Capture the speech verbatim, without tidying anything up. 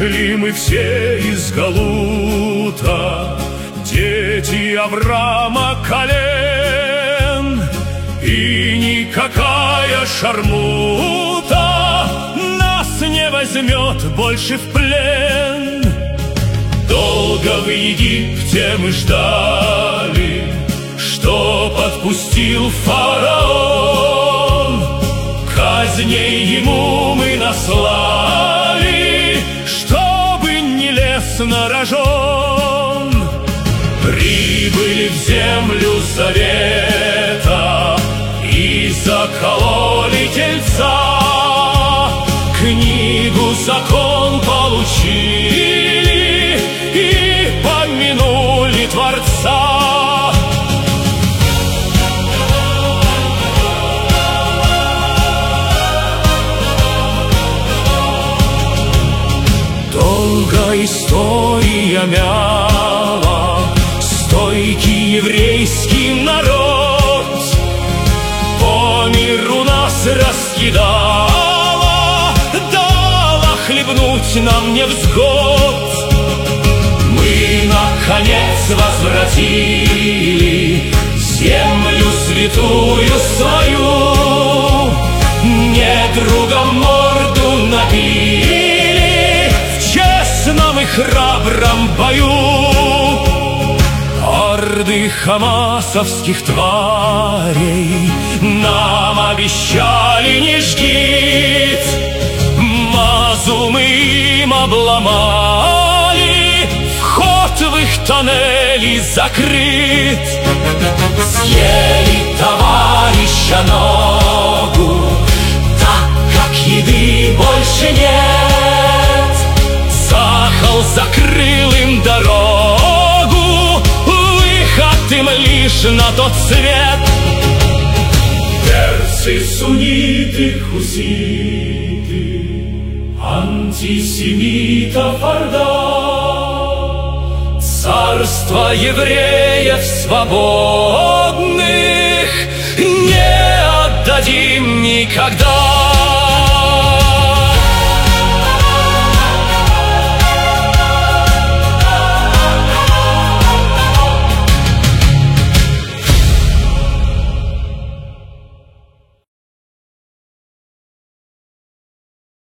Пришли мы все из Галута, дети Авраама колен, и никакая шармута нас не возьмет больше в плен. Долго в Египте мы ждали, что подпустил фараон. Казней ему мы наслали, чтобы не лез на рожон. Прибыли в землю завета и закололи тельца, книгу закон получили и помянули Творца. Долго история мяла стойкий еврейский народ, по миру нас раскидала, дала хлебнуть нам невзгод. Мы, наконец, возвратили землю святую свою, недругам морду набили в честном и храбром бою. Орды хамасовских тварей нам обещали не жгить, мазу мы им обломали, вход в их тоннели закрыт. Съели товарища ногу, так как еды больше нет. Сахал закрыл им дорогу, выход им лишь на тот свет. Персы, сунниты, хуситы, антисемитов орда, царство евреев свободных не отдадим никогда.